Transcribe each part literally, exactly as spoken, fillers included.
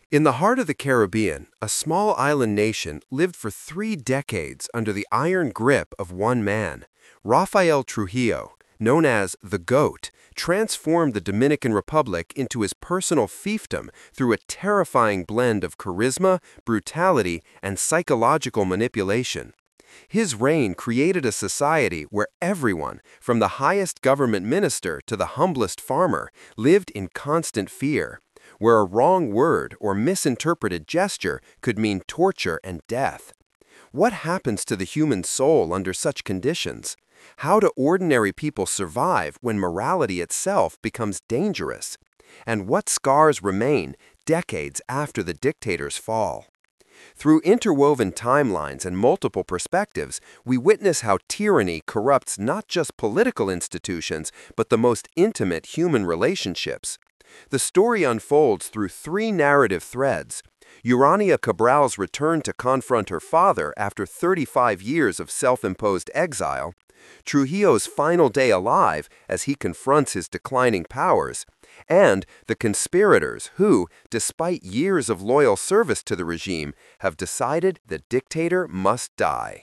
In the heart of the Caribbean, a small island nation lived for three decades under the iron grip of one man. Rafael Trujillo, known as the GOAT, transformed the Dominican Republic into his personal fiefdom through a terrifying blend of charisma, brutality, and psychological manipulation. His reign created a society where everyone, from the highest government minister to the humblest farmer, lived in constant fear, where a wrong word or misinterpreted gesture could mean torture and death. What happens to the human soul under such conditions? How do ordinary people survive when morality itself becomes dangerous? And what scars remain decades after the dictator's fall? Through interwoven timelines and multiple perspectives, we witness how tyranny corrupts not just political institutions, but the most intimate human relationships. The story unfolds through three narrative threads: Urania Cabral's return to confront her father after thirty-five years of self-imposed exile, Trujillo's final day alive as he confronts his declining powers, and the conspirators who, despite years of loyal service to the regime, have decided the dictator must die.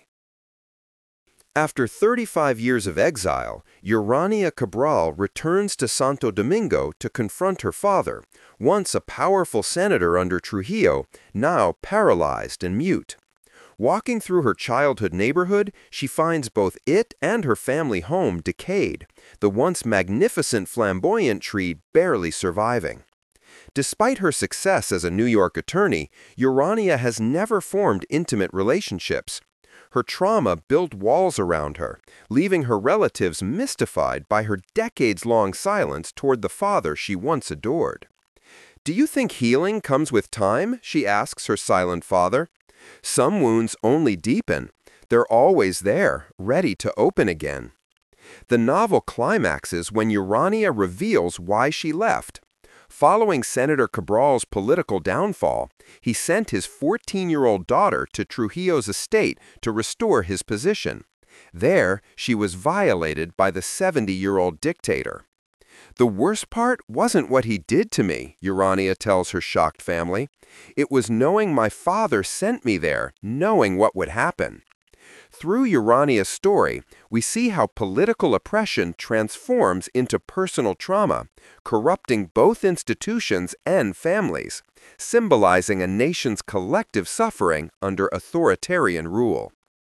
After thirty-five years of exile, Urania Cabral returns to Santo Domingo to confront her father, once a powerful senator under Trujillo, now paralyzed and mute. Walking through her childhood neighborhood, she finds both it and her family home decayed, the once magnificent flamboyant tree barely surviving. Despite her success as a New York attorney, Urania has never formed intimate relationships. Her trauma built walls around her, leaving her relatives mystified by her decades-long silence toward the father she once adored. "Do you think healing comes with time?" she asks her silent father. "Some wounds only deepen. They're always there, ready to open again." The novel climaxes when Urania reveals why she left. Following Senator Cabral's political downfall, he sent his fourteen-year-old daughter to Trujillo's estate to restore his position. There, she was violated by the seventy-year-old dictator. "The worst part wasn't what he did to me," Urania tells her shocked family. "It was knowing my father sent me there, knowing what would happen." Through Urania's story, we see how political oppression transforms into personal trauma, corrupting both institutions and families, symbolizing a nation's collective suffering under authoritarian rule.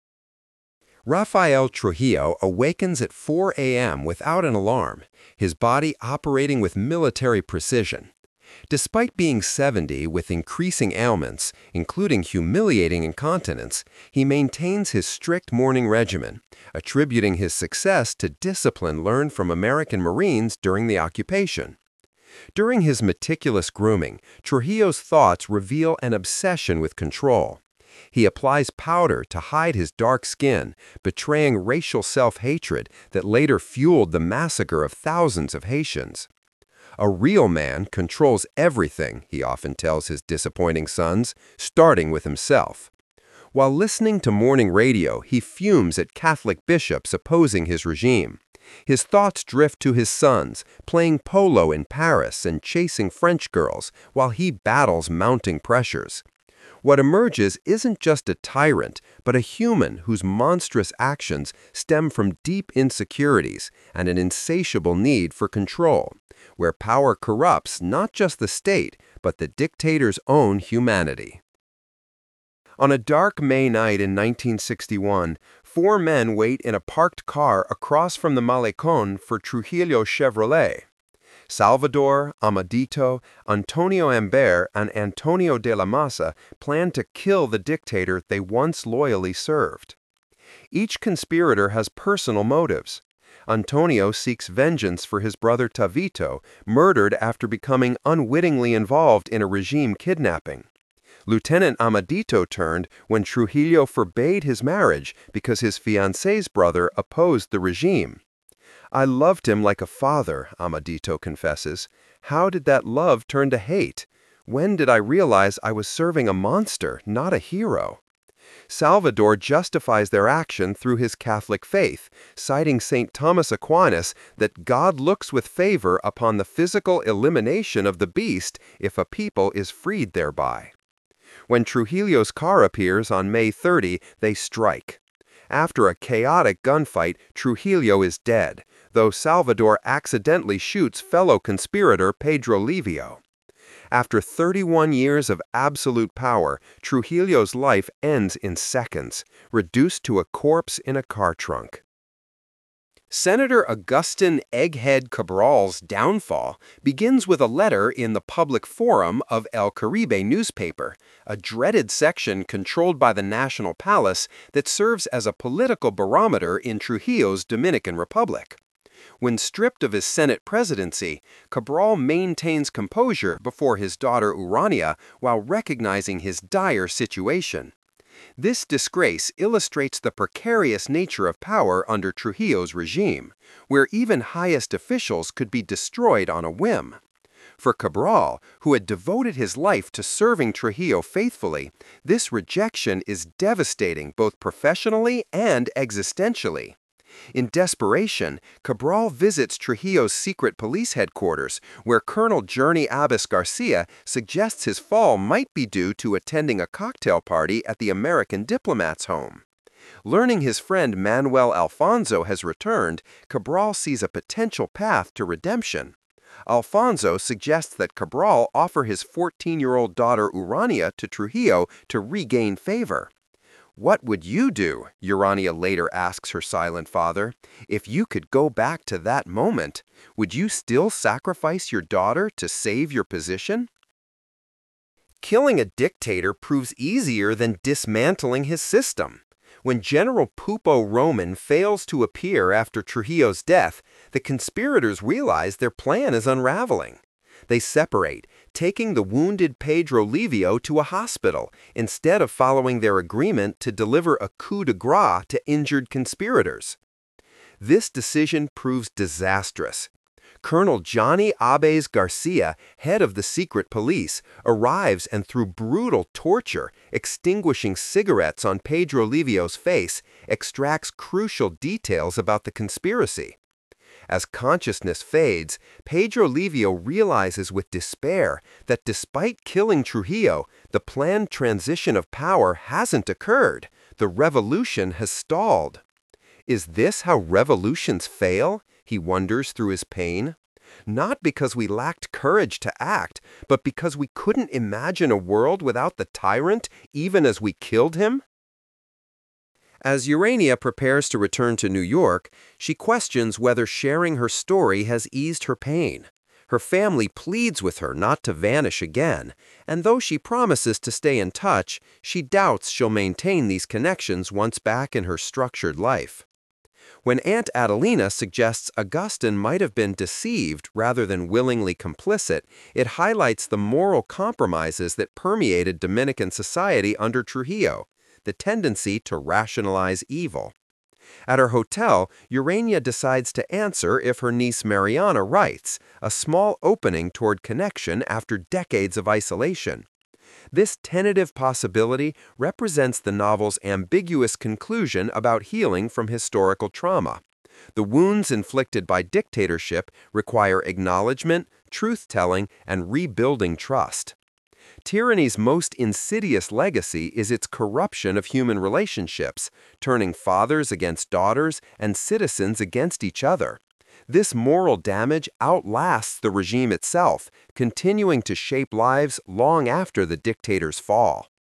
Rafael Trujillo awakens at four A M without an alarm, his body operating with military precision. Despite being seventy with increasing ailments, including humiliating incontinence, he maintains his strict morning regimen, attributing his success to discipline learned from American Marines during the occupation. During his meticulous grooming, Trujillo's thoughts reveal an obsession with control. He applies powder to hide his dark skin, betraying racial self-hatred that later fueled the massacre of thousands of Haitians. "A real man controls everything," he often tells his disappointing sons, starting with himself. While listening to morning radio, he fumes at Catholic bishops opposing his regime. His thoughts drift to his sons, playing polo in Paris and chasing French girls, while he battles mounting pressures. What emerges isn't just a tyrant, but a human whose monstrous actions stem from deep insecurities and an insatiable need for control, where power corrupts not just the state, but the dictator's own humanity. On a dark May night in nineteen sixty-one, four men wait in a parked car across from the Malecón for Trujillo Chevrolet. Salvador, Amadito, Antonio Ambert, and Antonio de la Maza plan to kill the dictator they once loyally served. Each conspirator has personal motives. Antonio seeks vengeance for his brother Tavito, murdered after becoming unwittingly involved in a regime kidnapping. Lieutenant Amadito turned when Trujillo forbade his marriage because his fiancée's brother opposed the regime. "I loved him like a father," Amadito confesses. "How did that love turn to hate? When did I realize I was serving a monster, not a hero?" Salvador justifies their action through his Catholic faith, citing Saint Thomas Aquinas that God looks with favor upon the physical elimination of the beast if a people is freed thereby. When Trujillo's car appears on May thirtieth, they strike. After a chaotic gunfight, Trujillo is dead, though Salvador accidentally shoots fellow conspirator Pedro Livio. After thirty-one years of absolute power, Trujillo's life ends in seconds, reduced to a corpse in a car trunk. Senator Agustin Egghead Cabral's downfall begins with a letter in the public forum of El Caribe newspaper, a dreaded section controlled by the National Palace that serves as a political barometer in Trujillo's Dominican Republic. When stripped of his Senate presidency, Cabral maintains composure before his daughter Urania while recognizing his dire situation. This disgrace illustrates the precarious nature of power under Trujillo's regime, where even highest officials could be destroyed on a whim. For Cabral, who had devoted his life to serving Trujillo faithfully, this rejection is devastating both professionally and existentially. In desperation, Cabral visits Trujillo's secret police headquarters, where Colonel Journey Abbas Garcia suggests his fall might be due to attending a cocktail party at the American diplomat's home. Learning his friend Manuel Alfonso has returned, Cabral sees a potential path to redemption. Alfonso suggests that Cabral offer his fourteen-year-old daughter Urania to Trujillo to regain favor. "What would you do," Urania later asks her silent father, "if you could go back to that moment? Would you still sacrifice your daughter to save your position?" Killing a dictator proves easier than dismantling his system. When General Pupo Roman fails to appear after Trujillo's death, the conspirators realize their plan is unraveling. They separate, taking the wounded Pedro Livio to a hospital instead of following their agreement to deliver a coup de grace to injured conspirators. This decision proves disastrous. Colonel Johnny Abbas Garcia, head of the secret police, arrives and through brutal torture, extinguishing cigarettes on Pedro Livio's face, extracts crucial details about the conspiracy. As consciousness fades, Pedro Livio realizes with despair that despite killing Trujillo, the planned transition of power hasn't occurred. The revolution has stalled. Is this how revolutions fail? He wonders through his pain. Not because we lacked courage to act, but because we couldn't imagine a world without the tyrant, even as we killed him? As Urania prepares to return to New York, she questions whether sharing her story has eased her pain. Her family pleads with her not to vanish again, and though she promises to stay in touch, she doubts she'll maintain these connections once back in her structured life. When Aunt Adelina suggests Agustin might have been deceived rather than willingly complicit, it highlights the moral compromises that permeated Dominican society under Trujillo, the tendency to rationalize evil. At her hotel, Urania decides to answer if her niece Mariana writes, a small opening toward connection after decades of isolation. This tentative possibility represents the novel's ambiguous conclusion about healing from historical trauma. The wounds inflicted by dictatorship require acknowledgement, truth-telling, and rebuilding trust. Tyranny's most insidious legacy is its corruption of human relationships, turning fathers against daughters and citizens against each other. This moral damage outlasts the regime itself, continuing to shape lives long after the dictator's fall.